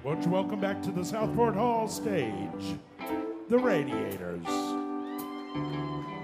Butch, welcome back to the Southport Hall stage, the Radiators.